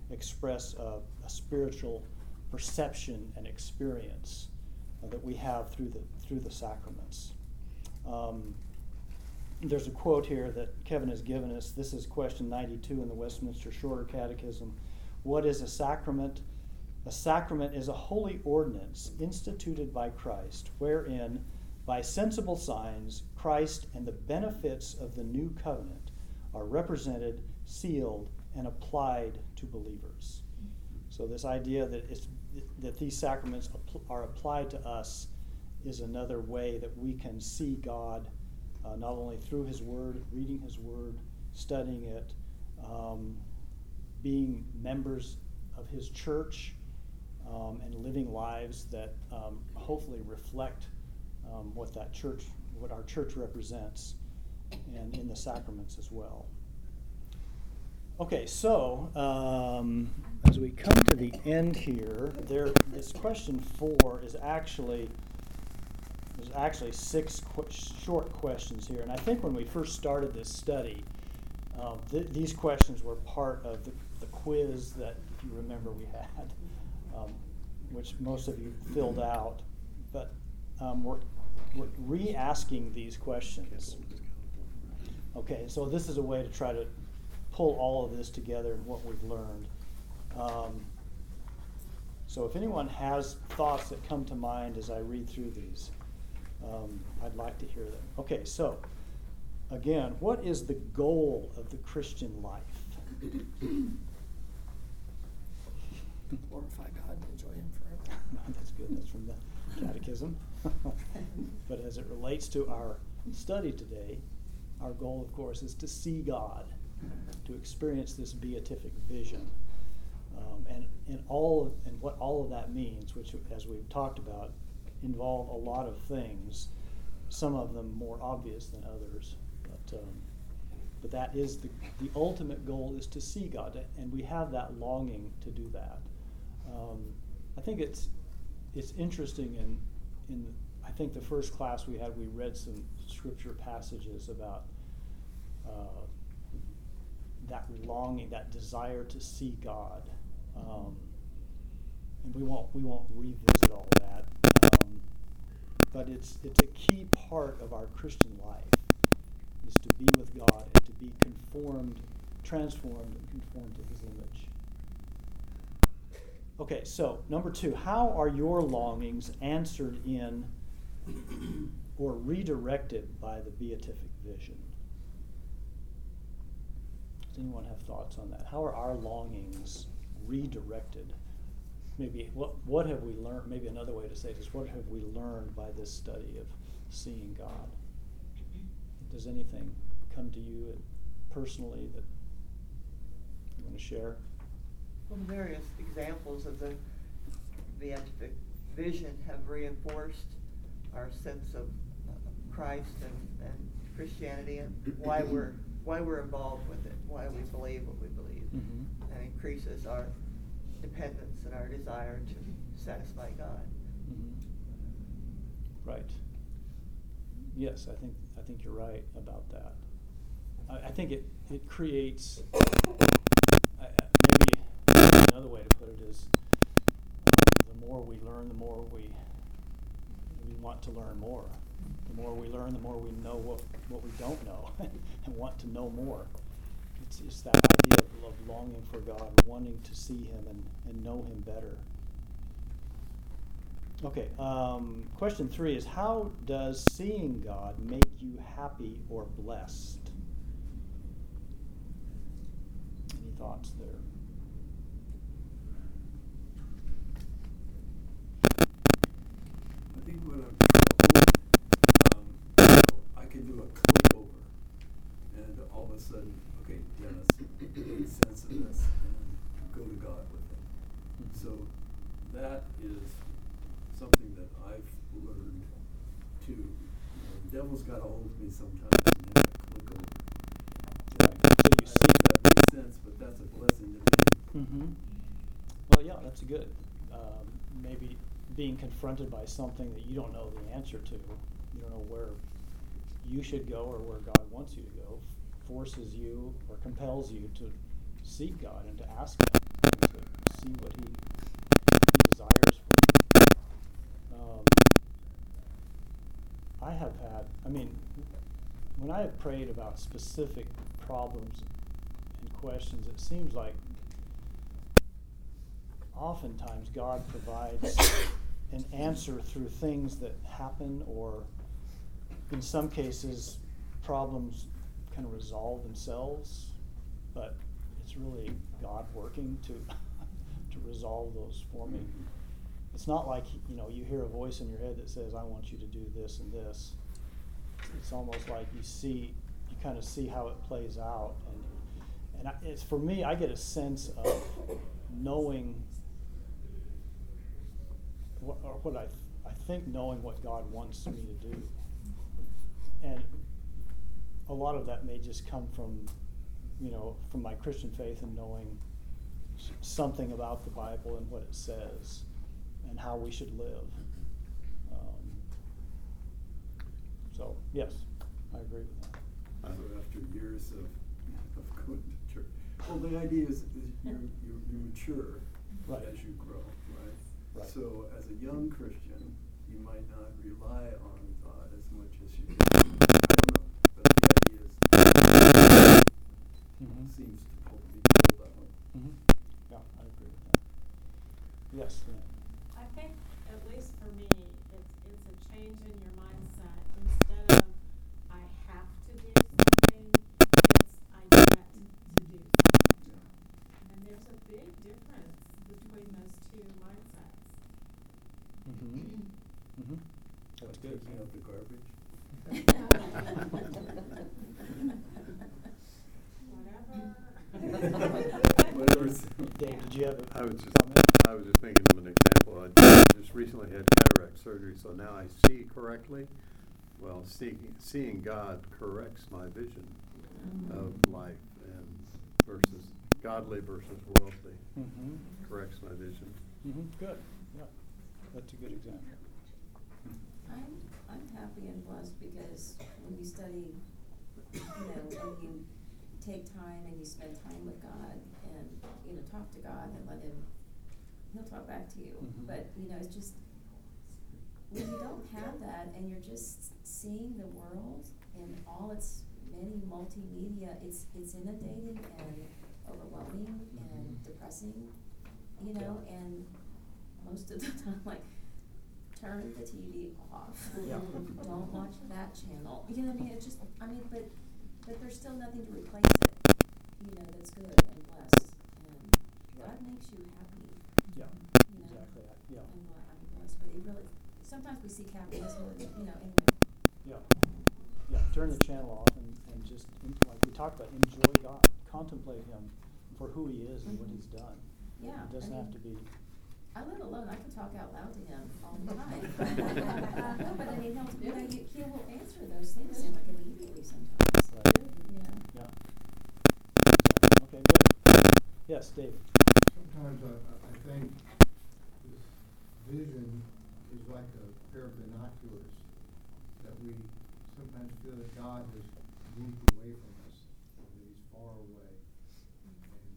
express a, a spiritual perception and experience uh, that we have through the through the sacraments. Um, there's a quote here that Kevin has given us. This is question ninety-two in the Westminster Shorter Catechism. What is a sacrament? A sacrament is a holy ordinance instituted by Christ, wherein, by sensible signs, Christ and the benefits of the new covenant are represented, sealed, and applied to believers. So this idea that it's, that these sacraments are applied to us is another way that we can see God, uh, not only through His Word, reading His Word, studying it, um, being members of His church, um, and living lives that um, hopefully reflect um, what that church, what our church represents, and in the sacraments as well. Okay, so um, as we come to the end here, there this question four is actually there's actually six qu- short questions here, and I think when we first started this study, uh, th- these questions were part of the, the quiz that, if you remember, we had, um, which most of you filled out, but um, we're, we're re-asking these questions. Okay, so this is a way to try to pull all of this together and what we've learned. Um, so if anyone has thoughts that come to mind as I read through these, um, I'd like to hear them. Okay, so again, what is the goal of the Christian life? Glorify God and enjoy Him forever. No, that's good. That's from the Catechism. But as it relates to our study today, our goal, of course, is to see God, to experience this beatific vision, um, and and all of, and what all of that means, which, as we've talked about, involve a lot of things. Some of them more obvious than others, but um, but that is the the ultimate goal, is to see God, and we have that longing to do that. Um, I think it's it's interesting in in I think the first class we had, we read some scripture passages about uh, that longing, that desire to see God, um, and we won't we won't revisit all that, um, but it's it's a key part of our Christian life, is to be with God and to be conformed, transformed, and conformed to His image. Okay, so number two, how are your longings answered in or redirected by the beatific vision? Does anyone have thoughts on that? How are our longings redirected? Maybe what what have we learned? Maybe another way to say it is, what have we learned by this study of seeing God? Does anything come to you personally that you want to share? Well, the various examples of the beatific vision have reinforced our sense of Christ and, and Christianity, and why we're why we're involved with it, why we believe what we believe, Mm-hmm. and increases our dependence and our desire to satisfy God. Mm-hmm. Right. Yes, I think I think you're right about that. I, I think it it creates uh, maybe another way to put it is, um, the more we learn, the more we we want to learn more. The more we learn, the more we know what, what we don't know and want to know more. It's, it's that idea of, of longing for God, wanting to see Him and, and know Him better. Okay, um, question three is, how does seeing God make you happy or blessed? Any thoughts there? I think when I'm um, I can do a click over, and all of a sudden, okay, Dennis, make sense of this, and go to God with it. Mm-hmm. So that is something that I've learned to. You know, the devil's got a hold of me sometimes, and then I click over. Right. So you I see hope that makes sense, but that's a blessing to me. Mm-hmm. Well, yeah, that's good. Um, maybe being confronted by something that you don't know the answer to, you don't know where you should go or where God wants you to go, forces you or compels you to seek God and to ask Him. to see what He, he desires for you. Um, I have had, I mean, when I have prayed about specific problems and questions, it seems like oftentimes God provides an answer through things that happen, or in some cases problems kind of resolve themselves, but it's really God working to to resolve those for me. It's not like, you know, you hear a voice in your head that says, I want you to do this and this. It's almost like you see, you kind of see how it plays out, and and I, it's, for me, I get a sense of knowing what, or what I I think knowing what God wants me to do, and a lot of that may just come from, you know, from my Christian faith and knowing something about the Bible and what it says and how we should live. Um, so yes, I agree with that. So after years of, of going to church, well, the idea is, is you you you mature Right. as you grow, right? Right. So as a young Christian, you might not rely on God as much as you do. I don't know, but the idea is Mm-hmm. seems to pull, be pulled that way. Mm-hmm. Yeah, I agree with that. Yes, Lynn. I think, at least for me, it's it's a change in your mindset. Instead of I have to do something, it's I get to do something. And there's a big difference between those two mindsets. Mm-hmm. Mm-hmm. That's Like good. taking out the garbage. Whatever. Dave, did you have a I was just, comment? I was just thinking of an example. I just recently had cataract surgery, so now I see correctly. Well, seeing, seeing God corrects my vision of life, and versus godly versus worldly Mm-hmm. corrects my vision. Mm-hmm. Good. Yeah, that's a good example. I'm, I'm happy and blessed because when you study, you know, when you take time and you spend time with God and, you know, talk to God and let Him, He'll talk back to you. Mhm. But, you know, it's just, when you don't have that and you're just seeing the world in all its many multimedia, it's, it's inundating and overwhelming and depressing, you know, and most of the time, like, turn the T V off. Yeah. Don't watch that channel. You know what I mean? It's just, I mean, but, but there's still nothing to replace it, you know, that's good and blessed. And God makes you happy. Yeah, You know? exactly. Yeah. I'm, bl- I'm blessed, but it really, sometimes we seek happiness more than, you know, anyway. Yeah. Yeah. Turn the channel off and, and just, like we talked about, enjoy God, contemplate Him for who He is and what He's done. Yeah. It doesn't I mean, have to be. I live alone. I can talk out loud to Him all the time. No, but I mean, He'll, you know, he, he will answer those things in like immediately sometimes. Right. You know. Yeah. Exactly. Okay, good. Yes, David. Sometimes I, I think this vision is like a pair of binoculars, that we sometimes feel that God has moved away from us, that He's far away. And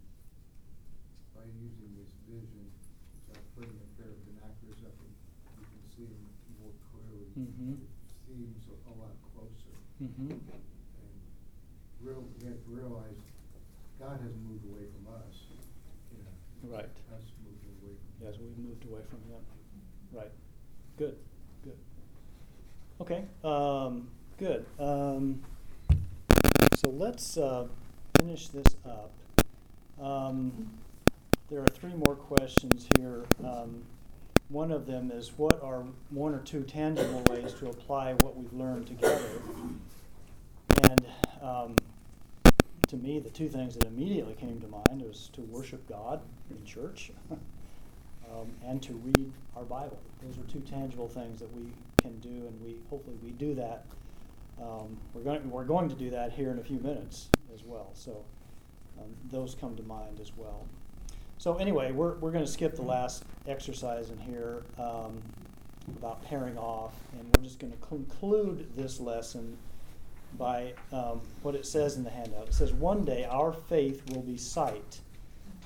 by using this vision, it's like putting a pair of binoculars up and you can see Him more clearly. Mm-hmm. It seems a, a lot closer. Mm-hmm. And real, we have to realize God hasn't moved away from us. You know, Right. us moving away from Yes, Him. we've moved away from Him. Right. Good. Good. Okay. Um, good. Um, so let's uh, finish this up. Um, there are three more questions here. Um, one of them is, what are one or two tangible ways to apply what we've learned together? And um, to me, the two things that immediately came to mind was to worship God in church um, and to read our Bible. Those are two tangible things that we can do, and we hopefully we do that. Um, we're going we're going to do that here in a few minutes as well. So um, those come to mind as well. So anyway, we're we're going to skip the last exercise in here um, about pairing off, and we're just going to conclude this lesson by um, what it says in the handout. It says, one day our faith will be sight,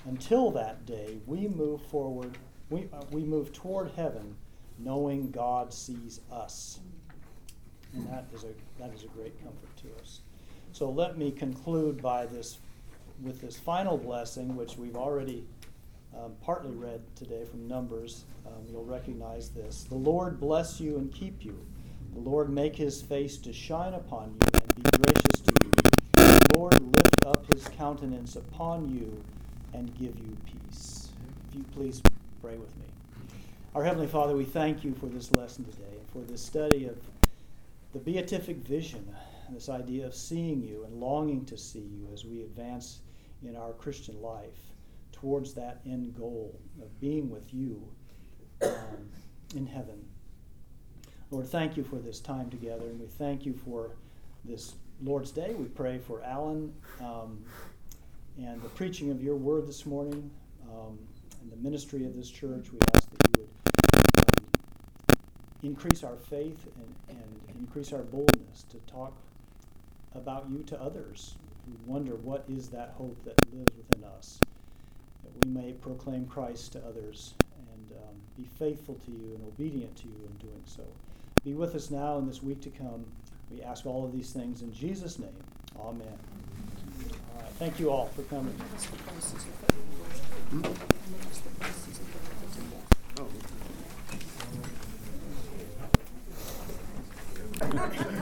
until that day, we move forward, we, uh, we move toward heaven knowing God sees us. And that is a, that is a great comfort to us. So let me conclude by this, with this final blessing, which we've already um, partly read today from Numbers. Um, you'll recognize this. The Lord bless you and keep you. The Lord make his face to shine upon you and be gracious to you. The Lord lift up his countenance upon you and give you peace. If you please pray with me. Our Heavenly Father, we thank you for this lesson today and for this study of the beatific vision, this idea of seeing you and longing to see you as we advance in our Christian life towards that end goal of being with you um, in heaven. Lord, thank you for this time together, and we thank you for this Lord's Day. We pray for Alan um, and the preaching of your word this morning um, and the ministry of this church. We ask that you would um, increase our faith and, and increase our boldness to talk about you to others who wonder what is that hope that lives within us, that we may proclaim Christ to others and um, be faithful to you and obedient to you in doing so. Be with us now in this week to come. We ask all of these things in Jesus' name. Amen. All right. Thank you all for coming. Hmm? Oh, okay.